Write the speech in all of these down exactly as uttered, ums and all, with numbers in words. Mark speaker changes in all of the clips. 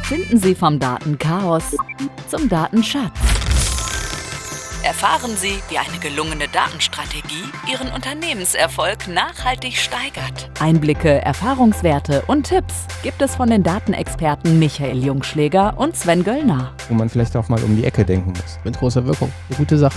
Speaker 1: Finden Sie vom Datenchaos zum Datenschatz. Erfahren Sie, wie eine gelungene Datenstrategie Ihren Unternehmenserfolg nachhaltig steigert. Einblicke, Erfahrungswerte und Tipps gibt es von den Datenexperten Michael Jungschläger und Sven Göllner.
Speaker 2: Wo man vielleicht auch mal um die Ecke denken muss.
Speaker 3: Mit großer Wirkung. Eine gute Sache.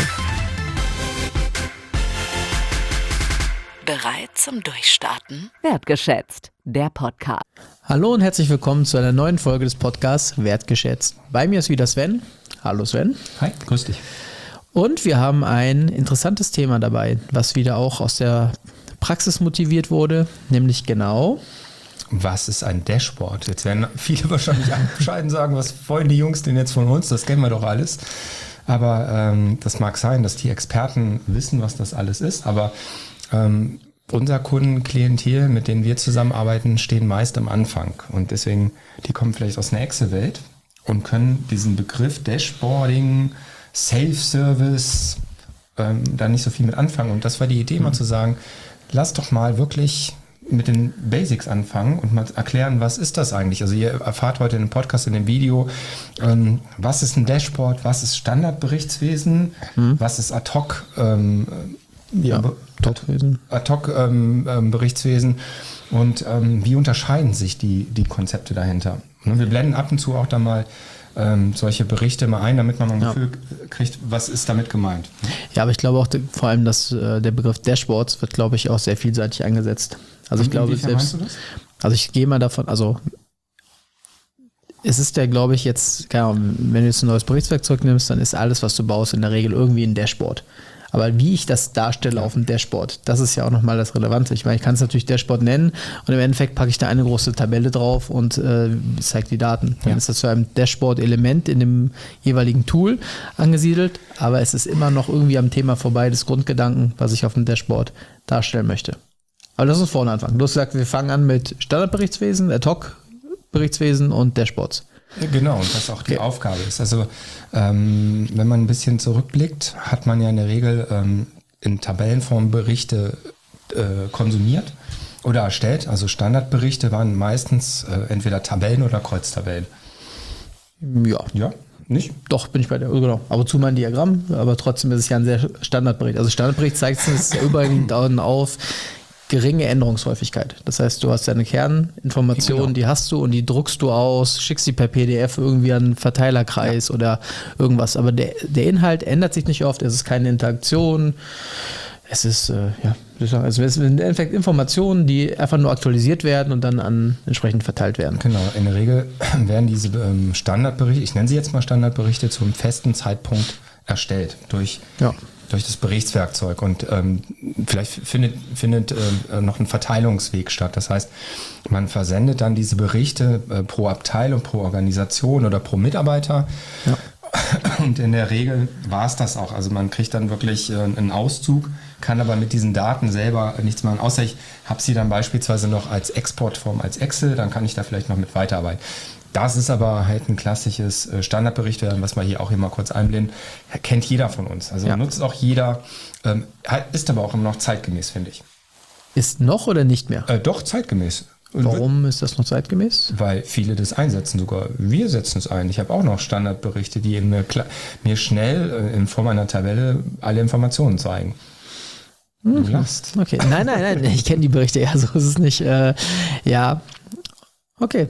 Speaker 1: Bereit zum Durchstarten? Wertgeschätzt, der Podcast.
Speaker 3: Hallo und herzlich willkommen zu einer neuen Folge des Podcasts Wertgeschätzt. Bei mir ist wieder Sven. Hallo Sven.
Speaker 2: Hi, grüß dich.
Speaker 3: Und wir haben ein interessantes Thema dabei, was wieder auch aus der Praxis motiviert wurde, nämlich genau...
Speaker 2: Was ist ein Dashboard? Jetzt werden viele wahrscheinlich abscheiden sagen, was wollen die Jungs denn jetzt von uns? Das kennen wir doch alles. Aber ähm, das mag sein, dass die Experten wissen, was das alles ist. Aber ähm, unser Kundenklientel, mit denen wir zusammenarbeiten, stehen meist am Anfang. Und deswegen, die kommen vielleicht aus einer Excel-Welt und können diesen Begriff Dashboarding, Self-Service, ähm, da nicht so viel mit anfangen. Und das war die Idee, mal zu sagen, lass doch mal wirklich mit den Basics anfangen und mal erklären, was ist das eigentlich? Also ihr erfahrt heute in dem Podcast, in dem Video, ähm, was ist ein Dashboard, was ist Standardberichtswesen, mhm. was ist Ad-Hoc ähm,
Speaker 3: ja, Ad-Hoc-Wesen.
Speaker 2: Ad-Hoc-Berichtswesen ähm, und ähm, wie unterscheiden sich die, die Konzepte dahinter? Und wir blenden ab und zu auch da mal ähm, solche Berichte mal ein, damit man mal ein ja. Gefühl kriegt, was ist damit gemeint.
Speaker 3: Ja, aber ich glaube auch de, vor allem, dass äh, der Begriff Dashboards wird, glaube ich, auch sehr vielseitig eingesetzt. Also ich glaube selbst, du das? Also ich gehe mal davon, also es ist ja, glaube ich, jetzt, keine Ahnung, wenn du jetzt ein neues Berichtswerkzeug nimmst, dann ist alles, was du baust, in der Regel irgendwie ein Dashboard. Aber wie ich das darstelle auf dem Dashboard, das ist ja auch nochmal das Relevante. Ich meine, ich kann es natürlich Dashboard nennen und im Endeffekt packe ich da eine große Tabelle drauf und äh, zeige die Daten. Dann ja. ist das zu einem Dashboard-Element in dem jeweiligen Tool angesiedelt, aber es ist immer noch irgendwie am Thema vorbei des Grundgedanken, was ich auf dem Dashboard darstellen möchte. Aber lass uns vorne anfangen. Du hast gesagt, wir fangen an mit Standardberichtswesen, Ad-Hoc-Berichtswesen und Dashboards.
Speaker 2: Genau, und was auch die okay. Aufgabe ist. Also ähm, wenn man ein bisschen zurückblickt, hat man ja in der Regel ähm, in Tabellenform Berichte äh, konsumiert oder erstellt. Also Standardberichte waren meistens äh, entweder Tabellen oder Kreuztabellen.
Speaker 3: Ja.
Speaker 2: Ja, nicht?
Speaker 3: Doch, bin ich bei der, genau. Aber zu mein Diagramm, aber trotzdem ist es ja ein sehr Standardbericht. Also Standardbericht zeigt es überwiegend auf geringe Änderungshäufigkeit. Das heißt, du hast deine Kerninformationen, genau. die hast du und die druckst du aus, schickst die per P D F irgendwie an einen Verteilerkreis ja. oder irgendwas. Aber der, der Inhalt ändert sich nicht oft, es ist keine Interaktion. Es ist, äh, ja, also es sind im Endeffekt Informationen, die einfach nur aktualisiert werden und dann an entsprechend verteilt werden.
Speaker 2: Genau, in der Regel werden diese ähm, Standardberichte, ich nenne sie jetzt mal Standardberichte, zum festen Zeitpunkt erstellt durch ja. durch das Berichtswerkzeug und ähm, vielleicht findet, findet äh, noch ein Verteilungsweg statt. Das heißt, man versendet dann diese Berichte äh, pro Abteilung, pro Organisation oder pro Mitarbeiter. Ja. Und in der Regel war es das auch. Also man kriegt dann wirklich äh, einen Auszug, kann aber mit diesen Daten selber nichts machen, außer ich habe sie dann beispielsweise noch als Exportform, als Excel, dann kann ich da vielleicht noch mit weiterarbeiten. Das ist aber halt ein klassisches Standardbericht, was wir hier auch immer kurz einblenden. Kennt jeder von uns. Also ja. nutzt auch jeder. Ähm, ist aber auch immer noch zeitgemäß, finde ich.
Speaker 3: Ist noch oder nicht mehr?
Speaker 2: Äh, doch, zeitgemäß.
Speaker 3: Und warum ist das noch zeitgemäß?
Speaker 2: Weil viele das einsetzen sogar. Wir setzen es ein. Ich habe auch noch Standardberichte, die mir, mir schnell äh, in Form einer Tabelle alle Informationen zeigen.
Speaker 3: Mhm. Du lachst. Okay, nein, nein, nein. Ich kenne die Berichte. Ja, so ist es nicht. Äh, ja, okay.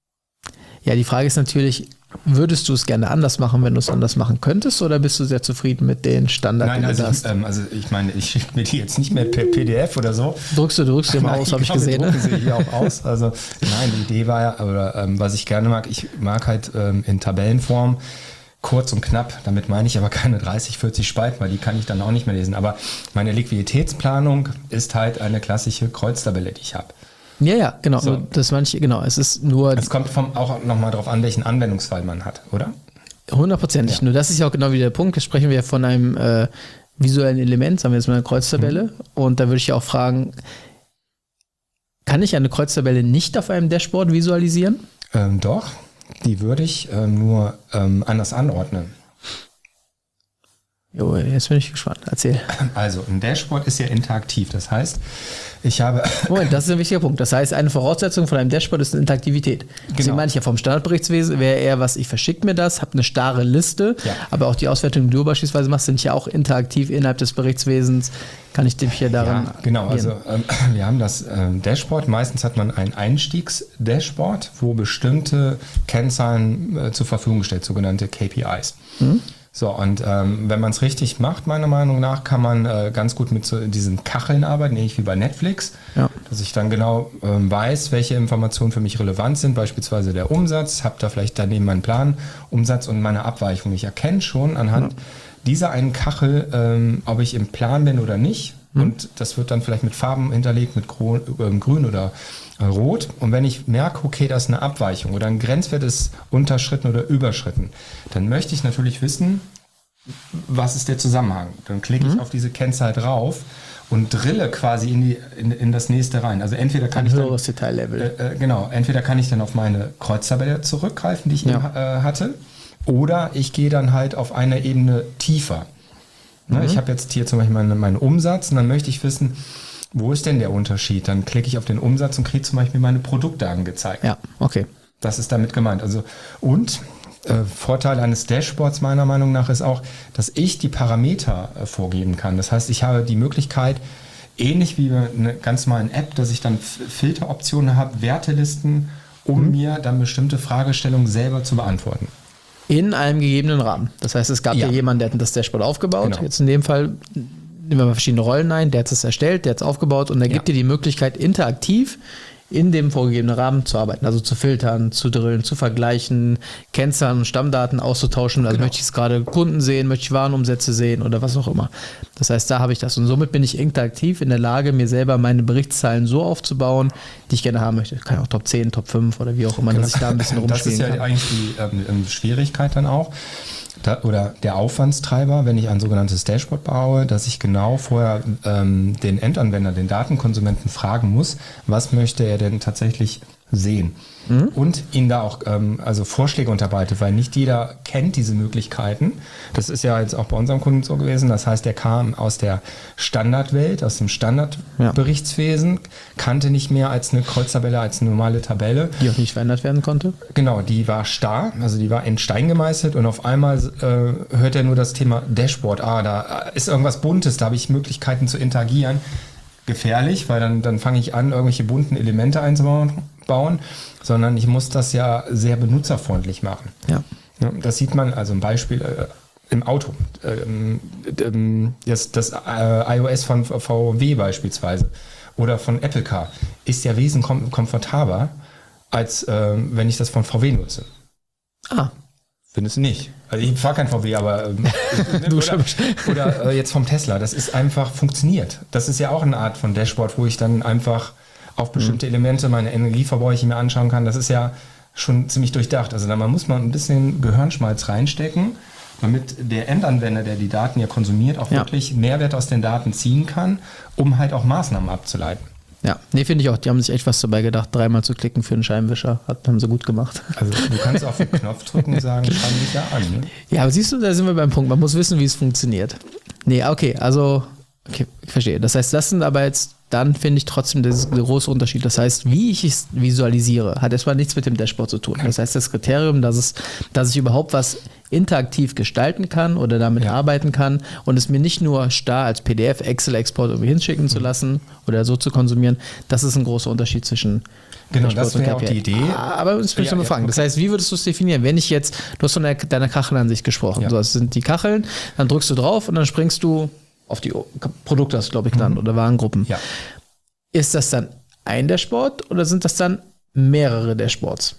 Speaker 3: Ja, die Frage ist natürlich, würdest du es gerne anders machen, wenn du es anders machen könntest, oder bist du sehr zufrieden mit den Standards,
Speaker 2: die du
Speaker 3: also,
Speaker 2: hast? Ähm, also ich meine, ich schicke mir die jetzt nicht mehr per P D F oder so.
Speaker 3: Druckst du, druckst du immer aus, habe ich gesehen.
Speaker 2: Drucken sie hier auch aus. Also nein, die Idee war ja, oder ähm, was ich gerne mag, ich mag halt ähm, in Tabellenform kurz und knapp, damit meine ich aber keine dreißig, vierzig Spalten, weil die kann ich dann auch nicht mehr lesen. Aber meine Liquiditätsplanung ist halt eine klassische Kreuztabelle, die ich habe.
Speaker 3: Ja, ja, genau. So. Das manche, genau. Es ist nur.
Speaker 2: Es kommt vom, auch nochmal darauf an, welchen Anwendungsfall man hat, oder?
Speaker 3: Hundertprozentig. Ja. Nur das ist ja auch genau wieder der Punkt. Jetzt sprechen wir von einem äh, visuellen Element, sagen wir jetzt mal eine Kreuztabelle. Mhm. Und da würde ich ja auch fragen, kann ich eine Kreuztabelle nicht auf einem Dashboard visualisieren?
Speaker 2: Ähm, doch, die würde ich ähm, nur ähm, anders anordnen.
Speaker 3: Jo, jetzt bin ich gespannt. Erzähl.
Speaker 2: Also, ein Dashboard ist ja interaktiv. Das heißt, ich habe...
Speaker 3: Moment, das ist ein wichtiger Punkt. Das heißt, eine Voraussetzung von einem Dashboard ist eine Interaktivität. Genau. Deswegen meine ich ja, vom Standardberichtswesen wäre eher was, ich verschicke mir das, habe eine starre Liste, ja. aber auch die Auswertungen, die du beispielsweise machst, sind ja auch interaktiv innerhalb des Berichtswesens. Kann ich dich hier daran...
Speaker 2: Ja, genau. Also, ähm, wir haben das ähm, Dashboard. Meistens hat man ein Einstiegs-Dashboard, wo bestimmte Kennzahlen äh, zur Verfügung gestellt, sogenannte K P Is. Mhm. So, und ähm, wenn man es richtig macht, meiner Meinung nach, kann man äh, ganz gut mit so diesen Kacheln arbeiten, ähnlich wie bei Netflix, ja. dass ich dann genau ähm, weiß, welche Informationen für mich relevant sind, beispielsweise der Umsatz, habe da vielleicht daneben meinen Plan, Umsatz und meine Abweichung. Ich erkenne schon anhand ja. dieser einen Kachel, ähm, ob ich im Plan bin oder nicht. Mhm. Und das wird dann vielleicht mit Farben hinterlegt, mit Grün, äh, Grün oder äh, Rot. Und wenn ich merke, okay, das ist eine Abweichung oder ein Grenzwert ist unterschritten oder überschritten, dann möchte ich natürlich wissen, was ist der Zusammenhang. Dann klicke ich mhm. auf diese Kennzahl drauf und drille quasi in, die, in, in das nächste rein. Also entweder kann
Speaker 3: ein
Speaker 2: ich
Speaker 3: höheres
Speaker 2: dann,
Speaker 3: Detaillevel.
Speaker 2: Äh, genau, entweder kann ich dann auf meine Kreuztabelle zurückgreifen, die ich ja. eben, äh, hatte, oder ich gehe dann halt auf eine Ebene tiefer. Mhm. Ne, ich habe jetzt hier zum Beispiel meinen, meinen Umsatz und dann möchte ich wissen, wo ist denn der Unterschied? Dann klicke ich auf den Umsatz und kriege zum Beispiel meine Produkte angezeigt.
Speaker 3: Ja, okay.
Speaker 2: Das ist damit gemeint. Also und äh, Vorteil eines Dashboards meiner Meinung nach ist auch, dass ich die Parameter äh, vorgeben kann. Das heißt, ich habe die Möglichkeit, ähnlich wie bei einer ganz normalen App, dass ich dann F- Filteroptionen habe, Wertelisten, um mhm. mir dann bestimmte Fragestellungen selber zu beantworten.
Speaker 3: In einem gegebenen Rahmen. Das heißt, es gab ja, ja jemanden, der hat das Dashboard aufgebaut. Genau. Jetzt in dem Fall nehmen wir mal verschiedene Rollen ein. Der hat es erstellt, der hat es aufgebaut und der ja. gibt dir die Möglichkeit, interaktiv in dem vorgegebenen Rahmen zu arbeiten. Also zu filtern, zu drillen, zu vergleichen, Kennzahlen und Stammdaten auszutauschen. Also genau. möchte ich es gerade Kunden sehen, möchte ich Warenumsätze sehen oder was auch immer. Das heißt, da habe ich das. Und somit bin ich interaktiv in der Lage, mir selber meine Berichtszahlen so aufzubauen, die ich gerne haben möchte. Kann auch Top zehn, Top fünf oder wie auch immer, genau. dass ich da ein bisschen rumspielen kann.
Speaker 2: Das ist ja
Speaker 3: kann.
Speaker 2: eigentlich die ähm, Schwierigkeit dann auch. Da, oder der Aufwandstreiber, wenn ich ein sogenanntes Dashboard baue, dass ich genau vorher ähm, den Endanwender, den Datenkonsumenten fragen muss, was möchte er denn tatsächlich sehen. Mhm. Und ihn da auch ähm, also Vorschläge unterbreitet, weil nicht jeder kennt diese Möglichkeiten. Das ist ja jetzt auch bei unserem Kunden so gewesen. Das heißt, er kam aus der Standardwelt, aus dem Standardberichtswesen, ja. kannte nicht mehr als eine Kreuztabelle, als eine normale Tabelle.
Speaker 3: Die auch nicht verändert werden konnte?
Speaker 2: Genau, die war starr, also die war in Stein gemeißelt und auf einmal äh, hört er nur das Thema Dashboard. Ah, da ist irgendwas Buntes, da habe ich Möglichkeiten zu interagieren. Gefährlich, weil dann, dann fange ich an, irgendwelche bunten Elemente einzubauen, bauen, sondern ich muss das ja sehr benutzerfreundlich machen.
Speaker 3: Ja.
Speaker 2: Ja, das sieht man, also ein Beispiel äh, im Auto. Ähm, ähm, das das äh, iOS von V W beispielsweise oder von Apple Car ist ja wesentlich kom- komfortabler, als äh, wenn ich das von V W nutze.
Speaker 3: Ah.
Speaker 2: Findest du nicht? Also ich fahre kein V W, aber ähm, du oder, oder äh, jetzt vom Tesla. Das ist einfach funktioniert. Das ist ja auch eine Art von Dashboard, wo ich dann einfach auf bestimmte mhm. Elemente meine Energieverbräuche mir anschauen kann. Das ist ja schon ziemlich durchdacht. Also da muss man ein bisschen Gehirnschmalz reinstecken, damit der Endanwender, der die Daten ja konsumiert, auch ja. wirklich Mehrwert aus den Daten ziehen kann, um halt auch Maßnahmen abzuleiten.
Speaker 3: Ja, nee, finde ich auch. Die haben sich echt was dabei gedacht, dreimal zu klicken für einen Scheibenwischer. Hat, haben sie gut gemach.
Speaker 2: Also du kannst auf den Knopf drücken und sagen, schau dich da an. Ne?
Speaker 3: Ja, aber siehst du, da sind wir beim Punkt. Man muss wissen, wie es funktioniert. Nee, okay, also, okay, ich verstehe. Das heißt, das sind aber jetzt, dann finde ich trotzdem der große Unterschied. Das heißt, wie ich es visualisiere, hat erstmal nichts mit dem Dashboard zu tun. Das heißt, das Kriterium, dass, es, dass ich überhaupt was interaktiv gestalten kann oder damit ja. arbeiten kann und es mir nicht nur starr als P D F, Excel-Export irgendwie hinschicken mhm. zu lassen oder so zu konsumieren, das ist ein großer Unterschied zwischen
Speaker 2: Genau, das wäre auch die Idee.
Speaker 3: Aber uns müssen wir mal fragen. Das heißt, wie würdest du es definieren? Wenn ich jetzt, du hast von der, deiner Kachelansicht gesprochen, ja. so, das sind die Kacheln, dann drückst du drauf und dann springst du auf die Produkte, hast du, glaube ich, genannt, mhm. oder Warengruppen.
Speaker 2: Ja.
Speaker 3: Ist das dann ein Dashboard oder sind das dann mehrere Dashboards?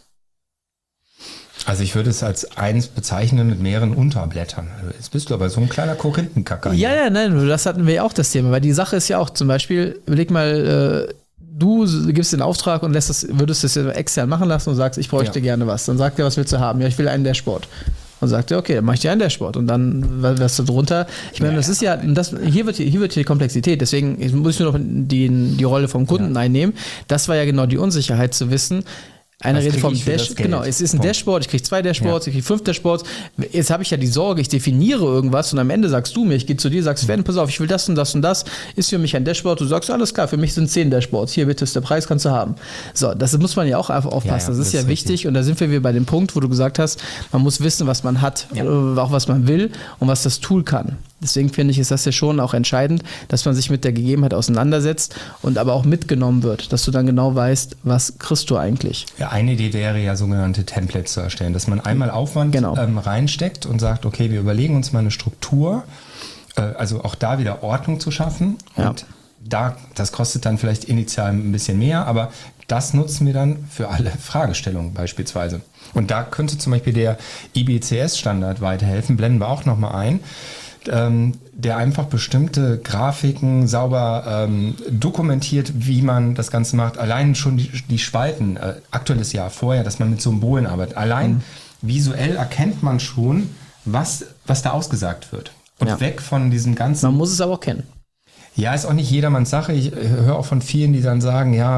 Speaker 2: Also ich würde es als eins bezeichnen mit mehreren Unterblättern. Jetzt bist du aber so ein kleiner Korinthenkacker.
Speaker 3: Ja, ja, nein, das hatten wir ja auch das Thema, weil die Sache ist ja auch zum Beispiel, überleg mal, äh, du gibst den Auftrag und lässt das, würdest es extern machen lassen und sagst, ich bräuchte ja. gerne was. Dann sagt er, was willst du haben? Ja, ich will einen Dashboard. Und sagt er, okay, dann mach ich dir einen Dashboard. Und dann, was da drunter? Ich meine, ja, das ist ja, das, hier wird hier wird hier die Komplexität. Deswegen muss ich nur noch die, die Rolle vom Kunden ja. einnehmen. Das war ja genau die Unsicherheit zu wissen, Einer redet vom Dash, genau, es ist ein Punkt. Dashboard, ich kriege zwei Dashboards, ja. ich kriege fünf Dashboards. Jetzt habe ich ja die Sorge, ich definiere irgendwas und am Ende sagst du mir, ich gehe zu dir, sagst, Sven, pass auf, ich will das und das und das, ist für mich ein Dashboard, du sagst, alles klar, für mich sind zehn Dashboards, hier bitte ist der Preis, kannst du haben. So, das muss man ja auch einfach aufpassen, ja, ja, das ist das ja ist wichtig richtig. Und da sind wir wieder bei dem Punkt, wo du gesagt hast, man muss wissen, was man hat, ja. auch was man will und was das Tool kann. Deswegen finde ich, ist das ja schon auch entscheidend, dass man sich mit der Gegebenheit auseinandersetzt und aber auch mitgenommen wird, dass du dann genau weißt, was kriegst du eigentlich.
Speaker 2: Ja, eine Idee wäre ja, sogenannte Templates zu erstellen, dass man einmal Aufwand genau. ähm, reinsteckt und sagt, okay, wir überlegen uns mal eine Struktur, äh, also auch da wieder Ordnung zu schaffen ja. und da, das kostet dann vielleicht initial ein bisschen mehr, aber das nutzen wir dann für alle Fragestellungen beispielsweise. Und da könnte zum Beispiel der I B C S-Standard weiterhelfen, blenden wir auch nochmal ein, ähm, der einfach bestimmte Grafiken sauber ähm, dokumentiert, wie man das Ganze macht. Allein schon die, die Spalten, äh, aktuelles Jahr vorher, dass man mit Symbolen arbeitet. Allein mhm. visuell erkennt man schon, was, was da ausgesagt wird. Und ja. weg von diesem ganzen...
Speaker 3: Man muss es aber auch kennen.
Speaker 2: Ja, ist auch nicht jedermanns Sache. Ich höre auch von vielen, die dann sagen, ja...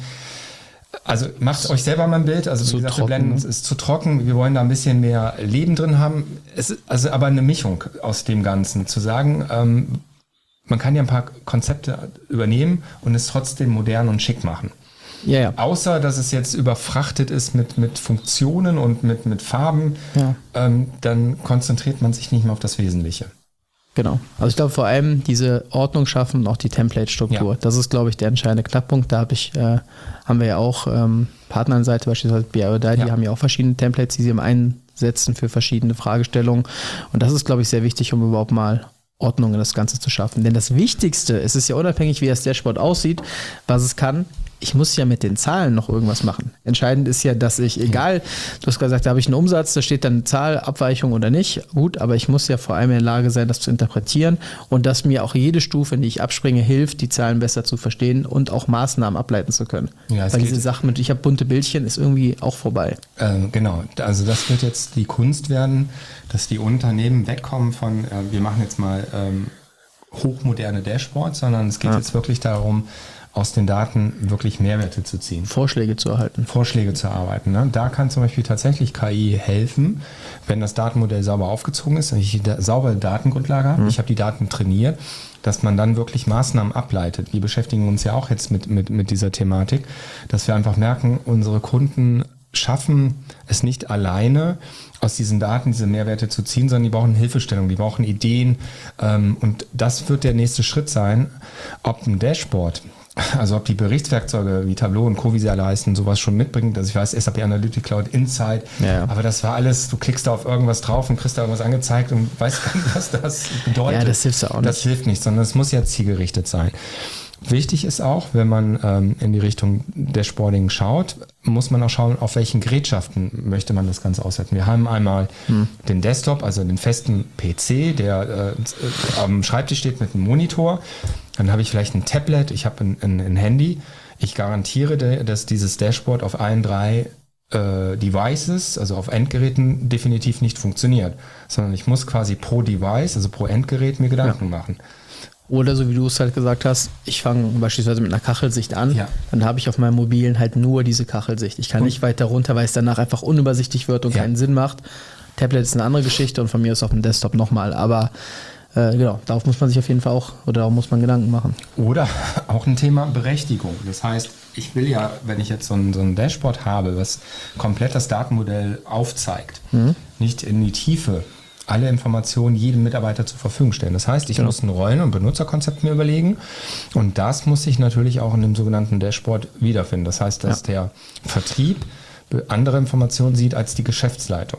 Speaker 2: Also macht euch selber mal ein Bild, also wie gesagt, wir blenden uns, ist zu trocken, wir wollen da ein bisschen mehr Leben drin haben. Es ist also aber eine Mischung aus dem Ganzen, zu sagen, ähm, man kann ja ein paar Konzepte übernehmen und es trotzdem modern und schick machen.
Speaker 3: Ja, ja.
Speaker 2: Außer, dass es jetzt überfrachtet ist mit, mit Funktionen und mit, mit Farben, ja. ähm, dann konzentriert man sich nicht mehr auf das Wesentliche.
Speaker 3: Genau. Also ich glaube vor allem diese Ordnung schaffen und auch die Template-Struktur. Ja. Das ist, glaube ich, der entscheidende Knackpunkt. Da habe ich, äh, haben wir ja auch ähm, Partner an der Seite, beispielsweise B I O D I, ja. die haben ja auch verschiedene Templates, die sie im einsetzen für verschiedene Fragestellungen. Und das ist, glaube ich, sehr wichtig, um überhaupt mal Ordnung in das Ganze zu schaffen. Denn das Wichtigste, es ist ja unabhängig, wie das Dashboard aussieht, was es kann, ich muss ja mit den Zahlen noch irgendwas machen. Entscheidend ist ja, dass ich, egal, du hast gesagt, da habe ich einen Umsatz, da steht dann eine Zahl, Abweichung oder nicht. Gut, aber ich muss ja vor allem in der Lage sein, das zu interpretieren und dass mir auch jede Stufe, in die ich abspringe, hilft, die Zahlen besser zu verstehen und auch Maßnahmen ableiten zu können. Ja, weil diese Sache mit, ich habe bunte Bildchen, ist irgendwie auch vorbei.
Speaker 2: Ähm, genau, also das wird jetzt die Kunst werden, dass die Unternehmen wegkommen von, äh, wir machen jetzt mal ähm, hochmoderne Dashboards, sondern es geht ja. jetzt wirklich darum, aus den Daten wirklich Mehrwerte zu ziehen.
Speaker 3: Vorschläge zu erhalten.
Speaker 2: Vorschläge zu erarbeiten. Ne? Da kann zum Beispiel tatsächlich K I helfen, wenn das Datenmodell sauber aufgezogen ist, ich eine saubere Datengrundlage habe, mhm. ich habe die Daten trainiert, dass man dann wirklich Maßnahmen ableitet. Wir beschäftigen uns ja auch jetzt mit, mit, mit dieser Thematik, dass wir einfach merken, unsere Kunden schaffen es nicht alleine, aus diesen Daten diese Mehrwerte zu ziehen, sondern die brauchen Hilfestellung, die brauchen Ideen. Ähm, und das wird der nächste Schritt sein, ob ein Dashboard, also ob die Berichtswerkzeuge wie Tableau und Co., wie sie alle heißen, sowas schon mitbringt. Also ich weiß, S A P Analytics Cloud Insight, ja. aber das war alles, du klickst da auf irgendwas drauf und kriegst da irgendwas angezeigt und weißt gar nicht, was das bedeutet.
Speaker 3: Ja, das hilft auch nicht.
Speaker 2: Das hilft nicht, sondern es muss ja zielgerichtet sein. Wichtig ist auch, wenn man ähm, in die Richtung Dashboarding schaut, muss man auch schauen, auf welchen Gerätschaften möchte man das Ganze auswerten. Wir haben einmal hm. den Desktop, also den festen P C, der äh, am Schreibtisch steht mit einem Monitor. Dann habe ich vielleicht ein Tablet, ich habe ein, ein, ein Handy. Ich garantiere, dass dieses Dashboard auf allen drei äh, Devices, also auf Endgeräten, definitiv nicht funktioniert. Sondern ich muss quasi pro Device, also pro Endgerät, mir Gedanken ja. machen.
Speaker 3: Oder so wie du es halt gesagt hast, ich fange beispielsweise mit einer Kachelsicht an, ja. dann habe ich auf meinem Mobilen halt nur diese Kachelsicht. Ich kann und? nicht weiter runter, weil es danach einfach unübersichtlich wird und ja. keinen Sinn macht. Tablet ist eine andere Geschichte und von mir ist auf dem Desktop nochmal, aber äh, genau, darauf muss man sich auf jeden Fall auch, oder darauf muss man Gedanken machen.
Speaker 2: Oder auch ein Thema Berechtigung. Das heißt, ich will ja, wenn ich jetzt so ein, so ein Dashboard habe, was komplett das Datenmodell aufzeigt, mhm. nicht in die Tiefe alle Informationen jedem Mitarbeiter zur Verfügung stellen. Das heißt, ich genau. muss ein Rollen- und Benutzerkonzept mir überlegen und das muss ich natürlich auch in dem sogenannten Dashboard wiederfinden. Das heißt, dass ja. der Vertrieb andere Informationen sieht als die Geschäftsleitung.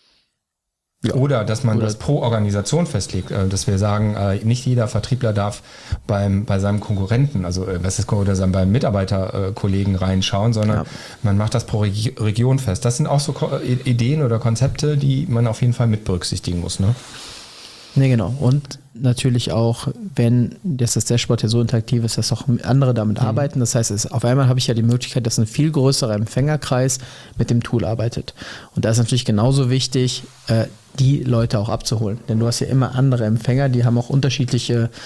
Speaker 2: Ja. Oder dass man Oder das pro Organisation festlegt, dass wir sagen, nicht jeder Vertriebler darf beim bei seinem Konkurrenten, also was ist oder beim Mitarbeiterkollegen reinschauen, sondern ja. man macht das pro Region fest. Das sind auch so Ideen oder Konzepte, die man auf jeden Fall mit berücksichtigen muss, ne?
Speaker 3: Ne, genau. Und natürlich auch, wenn das, das Dashboard ja so interaktiv ist, dass auch andere damit mhm. arbeiten. Das heißt, es, auf einmal habe ich ja die Möglichkeit, dass ein viel größerer Empfängerkreis mit dem Tool arbeitet. Und da ist natürlich genauso wichtig, äh, die Leute auch abzuholen. Denn du hast ja immer andere Empfänger, die haben auch unterschiedliche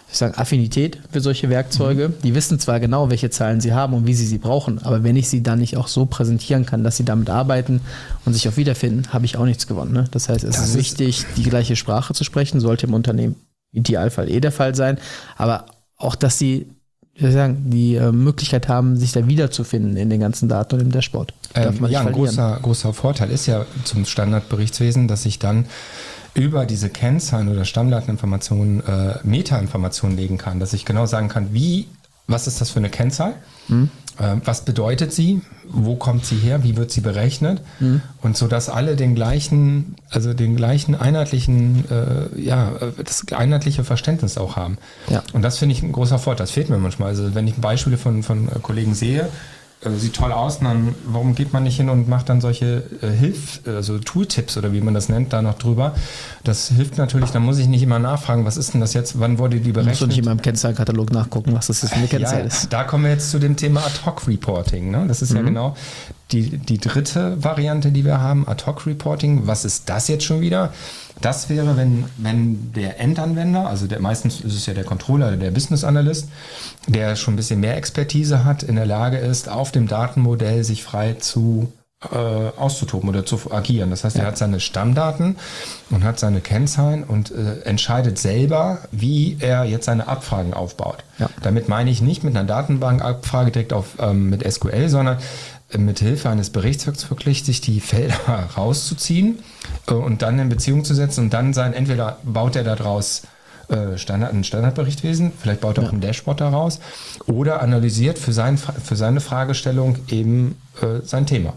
Speaker 3: ich sage, Affinität für solche Werkzeuge. Mhm. Die wissen zwar genau, welche Zahlen sie haben und wie sie sie brauchen, aber wenn ich sie dann nicht auch so präsentieren kann, dass sie damit arbeiten und sich auch wiederfinden, habe ich auch nichts gewonnen. Ne? Das heißt, es das ist wichtig, die gleiche Sprache zu sprechen, sollte im Unternehmen im Idealfall eh der Fall sein, aber auch, dass sie ich würde sagen, die äh, Möglichkeit haben, sich da wiederzufinden in den ganzen Daten und im Dashboard.
Speaker 2: Darf man ähm, ja, ein großer, großer Vorteil ist ja zum Standardberichtswesen, dass ich dann über diese Kennzahlen oder Stammdateninformationen äh, Metainformationen legen kann, dass ich genau sagen kann, wie, was ist das für eine Kennzahl? Mhm. Äh, was bedeutet sie? Wo kommt sie her? Wie wird sie berechnet? Mhm. Und so, dass alle den gleichen, also den gleichen einheitlichen, äh, ja, das einheitliche Verständnis auch haben. Ja. Und das finde ich ein großer Vorteil. Das fehlt mir manchmal. Also wenn ich Beispiele von, von Kollegen sehe, äh, sieht toll aus, und dann, warum geht man nicht hin und macht dann solche äh, Hilf, also Tooltips oder wie man das nennt, da noch drüber. Das hilft natürlich, dann muss ich nicht immer nachfragen, was ist denn das jetzt, wann wurde die berechnet?
Speaker 3: Musst du nicht immer im Kennzahlenkatalog nachgucken, was das jetzt für eine Kennzahl ja, ist.
Speaker 2: Da kommen wir jetzt zu dem Thema Ad-Hoc-Reporting. Ne? Das ist mhm. ja genau die, die dritte Variante, die wir haben, Ad-Hoc-Reporting. Was ist das jetzt schon wieder? Das wäre, wenn, wenn der Endanwender, also der, meistens ist es ja der Controller oder der Business Analyst, der schon ein bisschen mehr Expertise hat, in der Lage ist, auf dem Datenmodell sich frei zu äh, auszutoben oder zu agieren. Das heißt, ja. er hat seine Stammdaten und hat seine Kennzahlen und äh, entscheidet selber, wie er jetzt seine Abfragen aufbaut. Ja. Damit meine ich nicht mit einer Datenbankabfrage direkt auf ähm, mit S Q L, sondern mit Hilfe eines Berichtswerks wirklich sich die Felder rauszuziehen äh, und dann in Beziehung zu setzen und dann sein, entweder baut er daraus äh, Standard, ein Standardberichtwesen, vielleicht baut er ja. auch ein Dashboard daraus oder analysiert für, sein, für seine Fragestellung eben äh, sein Thema.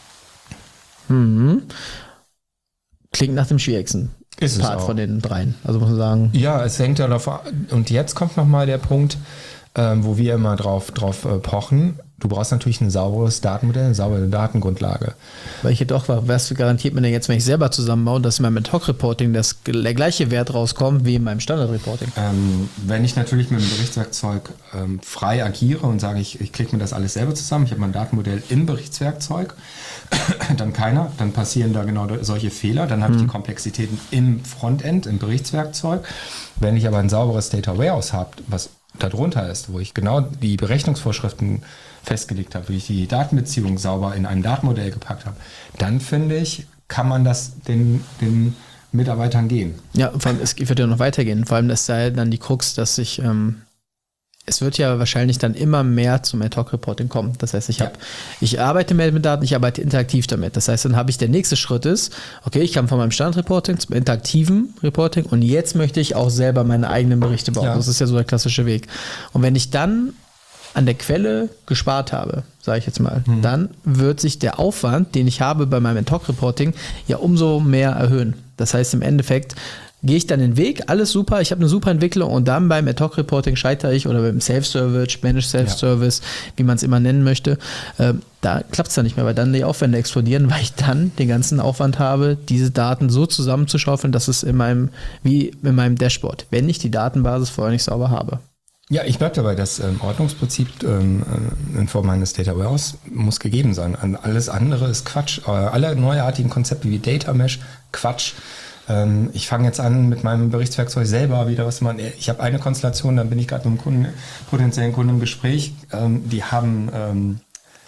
Speaker 3: Mhm. Klingt nach dem schwierigsten
Speaker 2: Ist
Speaker 3: Part von den dreien. Also muss man sagen.
Speaker 2: Ja, es hängt ja davon. Und jetzt kommt nochmal der Punkt, ähm, wo wir immer drauf, drauf äh, pochen. Du brauchst natürlich ein sauberes Datenmodell, eine saubere Datengrundlage.
Speaker 3: Weil ich doch war, was garantiert mir denn jetzt, wenn ich selber zusammenbaue, dass in meinem Ad-Hoc-Reporting das, der gleiche Wert rauskommt wie in meinem Standard-Reporting?
Speaker 2: Ähm, wenn ich natürlich mit dem Berichtswerkzeug ähm, frei agiere und sage, ich, ich klicke mir das alles selber zusammen, ich habe mein Datenmodell im Berichtswerkzeug, dann keiner, dann passieren da genau solche Fehler, dann habe ich mhm. die Komplexitäten im Frontend, im Berichtswerkzeug. Wenn ich aber ein sauberes Data Warehouse habe, was darunter ist, wo ich genau die Berechnungsvorschriften festgelegt habe, wie ich die Datenbeziehung sauber in einem Datenmodell gepackt habe, dann finde ich, kann man das den, den Mitarbeitern gehen.
Speaker 3: Ja, vor allem, es wird ja noch weitergehen. Vor allem, das sei dann die Krux, dass ich, ähm, es wird ja wahrscheinlich dann immer mehr zum Ad-Hoc-Reporting kommen. Das heißt, ich habe, ja. ich arbeite mehr mit Daten, ich arbeite interaktiv damit. Das heißt, dann habe ich, der nächste Schritt ist, okay, ich kam von meinem Standard-Reporting zum interaktiven Reporting und jetzt möchte ich auch selber meine eigenen Berichte bauen. Ja. Das ist ja so der klassische Weg. Und wenn ich dann an der Quelle gespart habe, sage ich jetzt mal, mhm. dann wird sich der Aufwand, den ich habe bei meinem Ad-Hoc-Reporting, ja umso mehr erhöhen. Das heißt, im Endeffekt gehe ich dann den Weg, alles super, ich habe eine super Entwicklung und dann beim Ad-Hoc-Reporting scheitere ich oder beim Self-Service, Managed Self-Service, ja. wie man es immer nennen möchte, äh, da klappt es dann nicht mehr, weil dann die Aufwände explodieren, weil ich dann den ganzen Aufwand habe, diese Daten so zusammenzuschaufeln, dass es in meinem, wie in meinem Dashboard, wenn ich die Datenbasis vorher nicht sauber habe.
Speaker 2: Ja, ich bleibe dabei, das ähm, Ordnungsprinzip ähm, in Form eines Data Warehouse muss gegeben sein. Alles andere ist Quatsch. Äh, alle neuartigen Konzepte wie Data Mesh, Quatsch. Ähm, ich fange jetzt an mit meinem Berichtswerkzeug selber wieder was man. Ich habe eine Konstellation, dann bin ich gerade mit einem Kunden, potenziellen Kunden im Gespräch. Ähm, die haben ähm,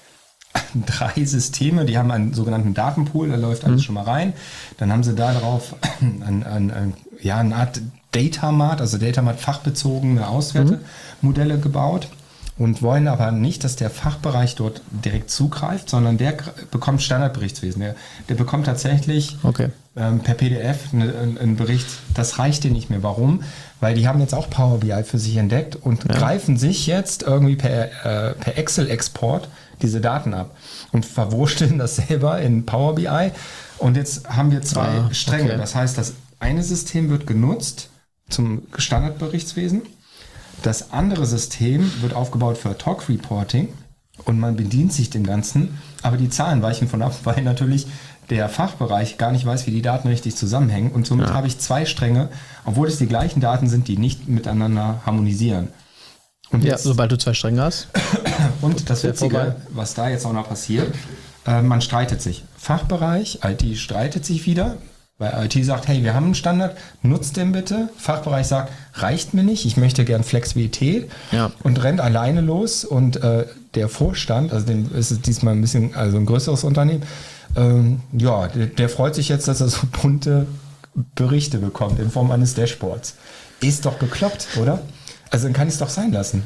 Speaker 2: drei Systeme, die haben einen sogenannten Datenpool, da läuft alles mhm. schon mal rein. Dann haben sie da drauf ein, ein, ein, ja, eine Art Datamart, also Datamart fachbezogene Auswertemodelle mhm. gebaut und wollen aber nicht, dass der Fachbereich dort direkt zugreift, sondern der bekommt Standardberichtswesen. Der, der bekommt tatsächlich okay. ähm, per P D F einen eine Bericht, das reicht dir nicht mehr. Warum? Weil die haben jetzt auch Power B I für sich entdeckt und ja. greifen sich jetzt irgendwie per, äh, per Excel-Export diese Daten ab und verwursteln das selber in Power B I. Und jetzt haben wir zwei ah, Stränge. Okay. Das heißt, das eine System wird genutzt zum Standardberichtswesen. Das andere System wird aufgebaut für Ad-Hoc-Reporting und man bedient sich dem Ganzen, aber die Zahlen weichen von ab, weil natürlich der Fachbereich gar nicht weiß, wie die Daten richtig zusammenhängen und somit ja. habe ich zwei Stränge, obwohl es die gleichen Daten sind, die nicht miteinander harmonisieren. Und
Speaker 3: ja,
Speaker 2: jetzt,
Speaker 3: sobald du zwei Stränge hast.
Speaker 2: Und das Witzige, was da jetzt auch noch passiert, äh, man streitet sich. Fachbereich, I T streitet sich wieder, Weil I T sagt, hey, wir haben einen Standard, nutzt den bitte. Fachbereich sagt, reicht mir nicht, ich möchte gern Flexibilität
Speaker 3: ja.
Speaker 2: und rennt alleine los. Und äh, der Vorstand, also den ist es diesmal ein bisschen, also ein größeres Unternehmen, ähm, ja, der, der freut sich jetzt, dass er so bunte Berichte bekommt in Form eines Dashboards. Ist doch bekloppt, oder? Also dann kann ich es doch sein lassen.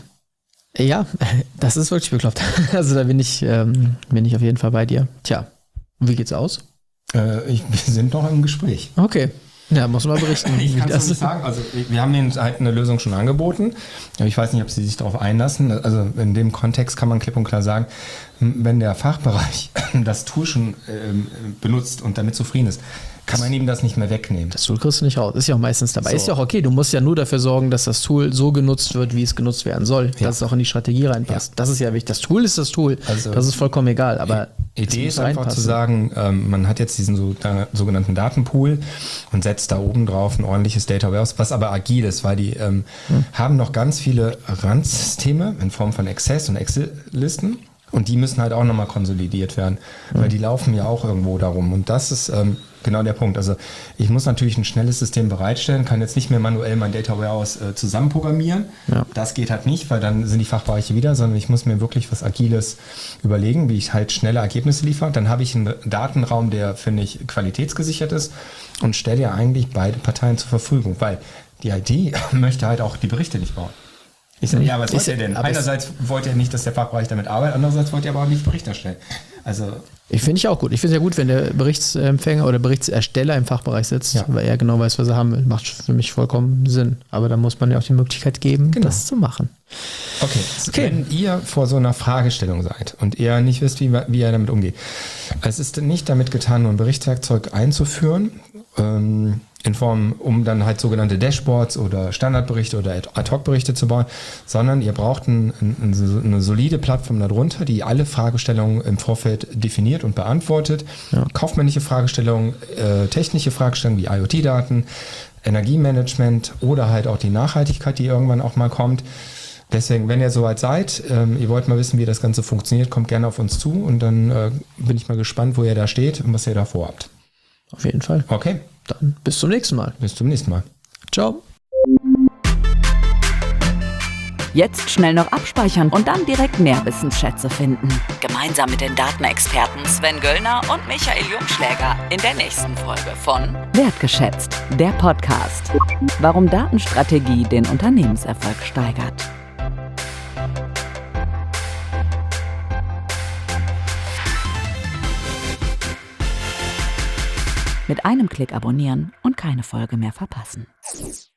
Speaker 3: Ja, das ist wirklich bekloppt. Also da bin ich, ähm, bin ich auf jeden Fall bei dir. Tja, und wie geht's aus?
Speaker 2: Äh, ich, wir sind noch im Gespräch.
Speaker 3: Okay. Ja, muss man berichten.
Speaker 2: Ich kann es nicht sagen. Also wir haben denen halt eine Lösung schon angeboten. Aber ich weiß nicht, ob sie sich darauf einlassen. Also in dem Kontext kann man klipp und klar sagen, wenn der Fachbereich das Tool schon ähm, benutzt und damit zufrieden ist, kann man ihm das nicht mehr wegnehmen.
Speaker 3: Das Tool kriegst du nicht raus. Ist ja auch meistens dabei.
Speaker 2: So.
Speaker 3: Ist ja auch okay. Du musst ja nur dafür sorgen, dass das Tool so genutzt wird, wie es genutzt werden soll. Ja. Dass es auch in die Strategie reinpasst. Ja. Das ist ja wichtig. Das Tool ist das Tool. Also das ist vollkommen egal. Aber
Speaker 2: die Idee ist einfach zu sagen, ähm, man hat jetzt diesen so, da, sogenannten Datenpool und setzt da oben drauf ein ordentliches Data Warehouse, was aber agil ist, weil die ähm, hm. haben noch ganz viele Randsysteme in Form von Access- und Excel-Listen. Und die müssen halt auch nochmal konsolidiert werden, weil die laufen ja auch irgendwo darum. Und das ist ähm, genau der Punkt. Also ich muss natürlich ein schnelles System bereitstellen, kann jetzt nicht mehr manuell mein Data Warehouse äh, zusammenprogrammieren. Ja. Das geht halt nicht, weil dann sind die Fachbereiche wieder, sondern ich muss mir wirklich was Agiles überlegen, wie ich halt schnelle Ergebnisse liefere. Dann habe ich einen Datenraum, der, finde ich, qualitätsgesichert ist und stelle ja eigentlich beide Parteien zur Verfügung, weil die I T möchte halt auch die Berichte nicht bauen. Ich sage, ja, was wollt ihr denn? Einerseits wollt ihr nicht, dass der Fachbereich damit arbeitet, andererseits wollt ihr aber auch nicht Bericht erstellen. Also
Speaker 3: ich finde ich auch gut. Ich finde es ja gut, wenn der Berichtsempfänger oder Berichtsersteller im Fachbereich sitzt, ja. weil er genau weiß, was er haben will. Macht für mich vollkommen Sinn. Aber da muss man ja auch die Möglichkeit geben, genau. das zu machen.
Speaker 2: Okay. okay, wenn ihr vor so einer Fragestellung seid und ihr nicht wisst, wie, wie ihr damit umgeht. Es ist nicht damit getan, nur ein Berichtswerkzeug einzuführen, ähm, in Form, um dann halt sogenannte Dashboards oder Standardberichte oder Ad-Hoc-Berichte zu bauen, sondern ihr braucht ein, ein, eine solide Plattform darunter, die alle Fragestellungen im Vorfeld definiert und beantwortet. Ja. Kaufmännische Fragestellungen, äh, technische Fragestellungen wie IoT-Daten, Energiemanagement oder halt auch die Nachhaltigkeit, die irgendwann auch mal kommt. Deswegen, wenn ihr soweit seid, ähm, ihr wollt mal wissen, wie das Ganze funktioniert, kommt gerne auf uns zu und dann äh, bin ich mal gespannt, wo ihr da steht und was ihr da vorhabt.
Speaker 3: Auf jeden Fall.
Speaker 2: Okay.
Speaker 3: Dann bis zum nächsten Mal.
Speaker 2: Bis zum nächsten Mal.
Speaker 3: Ciao.
Speaker 1: Jetzt schnell noch abspeichern und dann direkt mehr Wissensschätze finden. Gemeinsam mit den Datenexperten Sven Göllner und Michael Jungschläger in der nächsten Folge von Wertgeschätzt, der Podcast. Warum Datenstrategie den Unternehmenserfolg steigert. Mit einem Klick abonnieren und keine Folge mehr verpassen.